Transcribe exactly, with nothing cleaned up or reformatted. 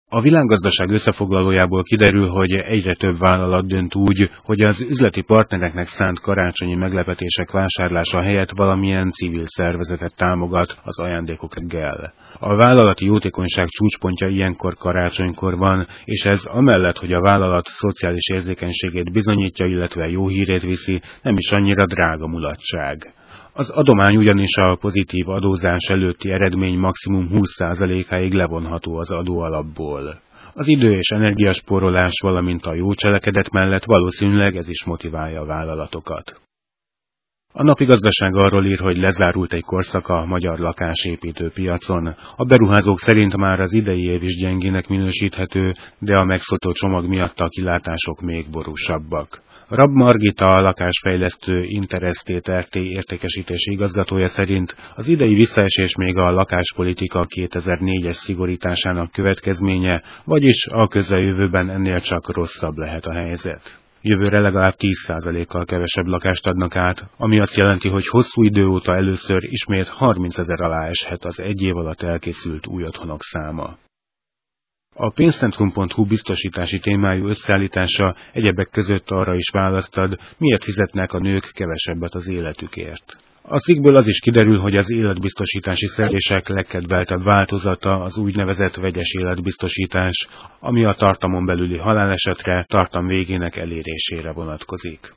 A világgazdaság összefoglalójából kiderül, hogy egyre több vállalat dönt úgy, hogy az üzleti partnereknek szánt karácsonyi meglepetések vásárlása helyett valamilyen civil szervezetet támogat az ajándékok reggel. A vállalati jótékonyság csúcspontja ilyenkor karácsonykor van, és ez amellett, hogy a vállalat szociális érzékenységét bizonyítja, illetve jó hírét viszi, nem is annyira drága mulatság. Az adomány ugyanis a pozitív adózás előtti eredmény maximum húsz százalékáig levonható az adóalapból. Az idő- és energiaspórolás, valamint a jó cselekedet mellett valószínűleg ez is motiválja a vállalatokat. A Napi Gazdaság arról ír, hogy lezárult egy korszak a magyar lakásépítő piacon. A beruházók szerint már az idei év is gyengének minősíthető, de a megszólító csomag miatt a kilátások még borúsabbak. Rab Margita, a lakásfejlesztő Interesztét er té értékesítési igazgatója szerint az idei visszaesés még a lakáspolitika kétezer-négyes szigorításának következménye, vagyis a közeljövőben ennél csak rosszabb lehet a helyzet. Jövőre legalább tíz százalékkal kevesebb lakást adnak át, ami azt jelenti, hogy hosszú idő óta először ismét harmincezer alá eshet az egy év alatt elkészült új otthonok száma. A pénzcentrum pont hu biztosítási témájú összeállítása egyebek között arra is választ ad, miért fizetnek a nők kevesebbet az életükért. A cikkből az is kiderül, hogy az életbiztosítási szerződések legkedveltebb változata az úgynevezett vegyes életbiztosítás, ami a tartamon belüli halálesetre, tartam végének elérésére vonatkozik.